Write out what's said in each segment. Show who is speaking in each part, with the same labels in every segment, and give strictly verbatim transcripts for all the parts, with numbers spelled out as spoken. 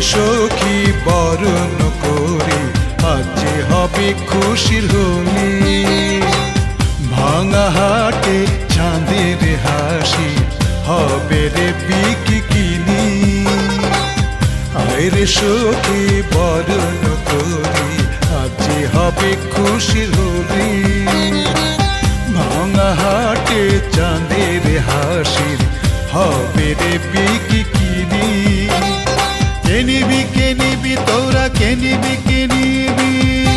Speaker 1: সখী বরণ করি আজ হবে খুশির হোলি। ভাঙা হাটে চাঁদের হাসি হবে রে বিকিনি। আয় রে সখী বরণ করি আজ হবে খুশির হোলি। ভাঙা হাটে চাঁদের হাসির হবে রে বিকিনি। কে নিবি কে নিবি তোরা কে নিবি কে নিবি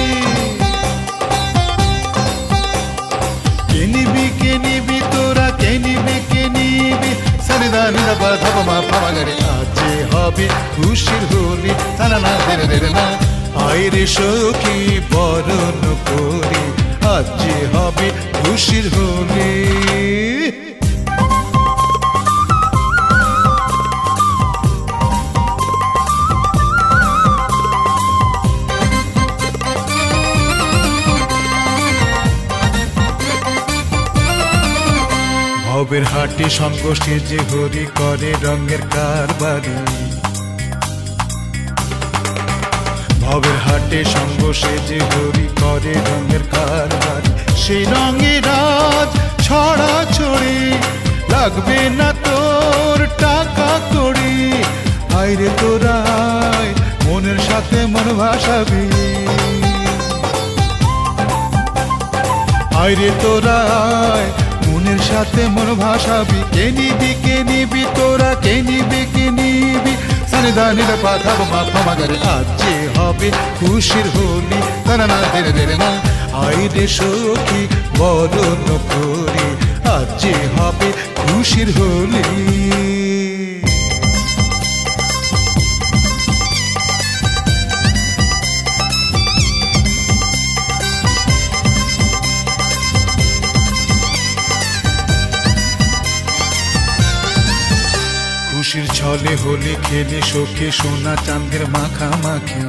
Speaker 1: কে নিবি কে নিবি তোরা কে নিবি কে নিবি। সারিদা নিদা পা ধাপা মা পামা গরে আজ হবে খুশির হোলি। না না দেরে দেরে না। আয় রে সখী বরণ করি আজ হবে খুশির হোলি। ভবের হাটে সঙ্গ সেজে হরি করে রঙের কারবারি। ভবের হাটে সঙ্গ সেজে হরি করে রঙের কারবারি। সেই রঙের রাজ ছড়া ছড়ি লাগবে না তোর টাকা কড়ি। আইরে তোরা আয় মনের সাথে মন ভাসাবি। আইরে তোরা আয় মনের সাথে মন ভাসাবি। কে নিবি কে নিবি তোরা কে নিবি কে নিবি। সানিদা নিদা পা ধাপা মা পামা গরে আজ হবে খুশির হোলি। না না দেরে দেরে না। আয় রে সখী বরণ করি আজ হবে খুশির হোলি। খুশির ছলে হোলি খেলে সখী সোনা চাঁদের মাখামাখি।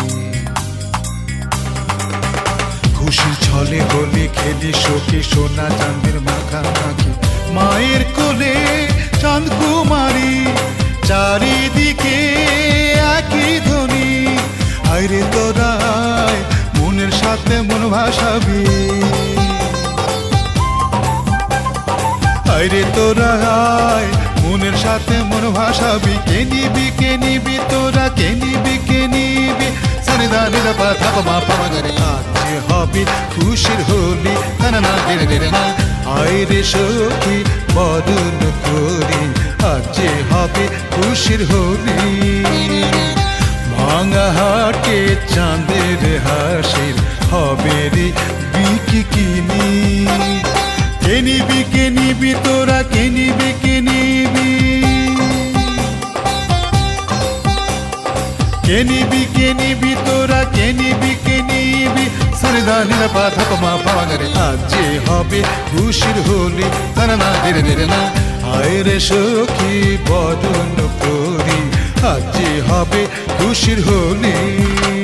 Speaker 1: খুশির ছলে হোলি খেলে সখী সোনা চাঁদের মাখামাখি। মায়ের কোলে চাঁদ কুমারী চারিদিকে একই ধ্বনি। আইরে তোরা মনের সাথে মন ভাসাবি। আইরে তোরা মনের সাথে মন ভাসাবি। কে নিবি কে নিবি তোরা কে নিবি কে নিবি। সানিদা নিদা পা ধাপা মা পামা গরে আজ হবে খুশির হোলি। না না দেরে দেরে না। আয় রে সখী বরণ করি আজ হবে খুশির হোলি। ভাঙা হাটে চাঁদের হাসির হবে রে বিকিনি। কে নিবি কে নিবি তোরা কে নিবি কে নিবি কে নিবি কে নিবি তোরা কে নিবি কে নিবি। সারিদা নিদা পা ধাপা মা পামা গরে আজ হবে খুশির হোলি। না না দেরে দেরে না। আয় রে সখী বরণ করি আজ হবে খুশির হোলি।